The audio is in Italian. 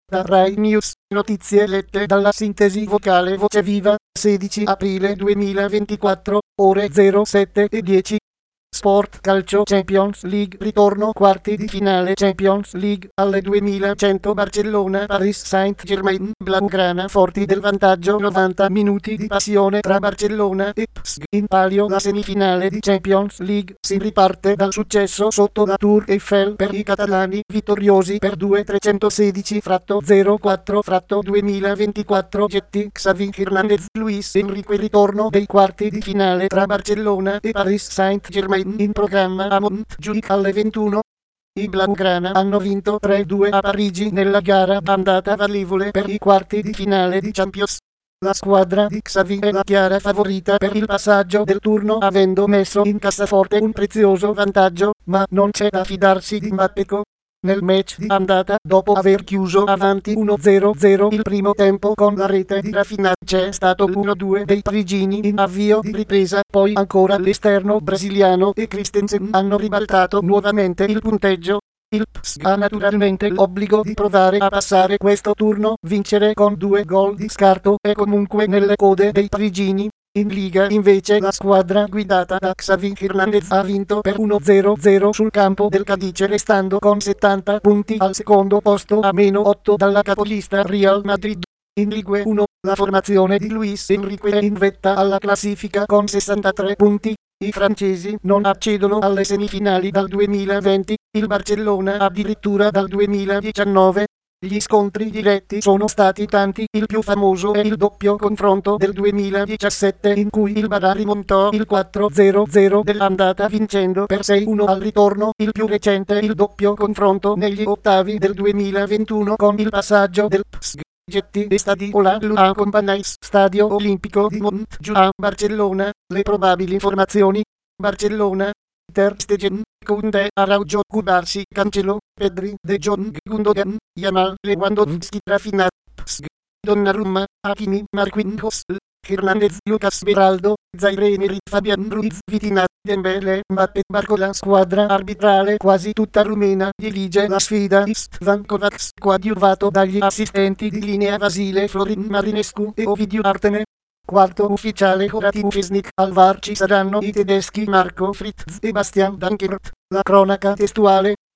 Da Rai News, notizie lette dalla sintesi vocale Voce Viva, 16 aprile 2024, ore 07:10. Sport Calcio Champions League, ritorno quarti di finale Champions League alle 2100. Barcellona Paris Saint-Germain, Blaugrana forti del vantaggio, 90 minuti di passione tra Barcellona e PSG. In palio la semifinale di Champions League, si riparte dal successo sotto la Tour Eiffel per i catalani, vittoriosi per 2-316-04-2024. Getty, Xavi Hernandez, Luis Enrique. Ritorno dei quarti di finale tra Barcellona e Paris Saint-Germain, in programma a Montjuic alle 21. I Blaugrana hanno vinto 3-2 a Parigi nella gara d'andata valevole per i quarti di finale di Champions. La squadra di Xavi è la chiara favorita per il passaggio del turno, avendo messo in cassaforte un prezioso vantaggio, ma non c'è da fidarsi di Mbappé. Nel match di andata, dopo aver chiuso avanti 1-0 il primo tempo con la rete di Rafinha, c'è stato l'1-2 dei parigini in avvio di ripresa, poi ancora l'esterno brasiliano e Christensen hanno ribaltato nuovamente il punteggio. Il PSG ha naturalmente l'obbligo di provare a passare questo turno, vincere con 2 gol di scarto è comunque nelle code dei parigini. In Liga invece la squadra guidata da Xavi Hernandez ha vinto per 1-0 sul campo del Cadice, restando con 70 punti al secondo posto, a -8 dalla capolista Real Madrid. In Ligue 1 la formazione di Luis Enrique è in vetta alla classifica con 63 punti. I francesi non accedono alle semifinali dal 2020, il Barcellona addirittura dal 2019. Gli scontri diretti sono stati tanti, il più famoso è il doppio confronto del 2017 in cui il Barça rimontò il 4-0 dell'andata vincendo per 6-1 al ritorno, il più recente il doppio confronto negli ottavi del 2021 con il passaggio del PSG. Getty e Stadio La Compagnie, Stadio Olimpico di Montjuic, Barcellona. Le probabili informazioni: Barcellona, Ter Stegen, Koundé, Araujo, Cubarsí, Cancelo, Pedri, De Jong, Gundogan, Yamal, Lewandowski, Rafinha, PSG, Donnarumma, Hakimi, Marquinhos, Hernandez, Lucas Beraldo, Zaire Emery, Fabian Ruiz, Vitinha, Dembélé, Mbappé. Barcola. Squadra arbitrale quasi tutta rumena, dirige la sfida Istvan Kovacs, coadiuvato dagli assistenti di linea Vasile Florin Marinescu e Ovidio Artene. Quarto ufficiale Horatiu Fesnik. Al VAR ci saranno i tedeschi Marco Fritz e Bastian Dankert. La cronaca testuale: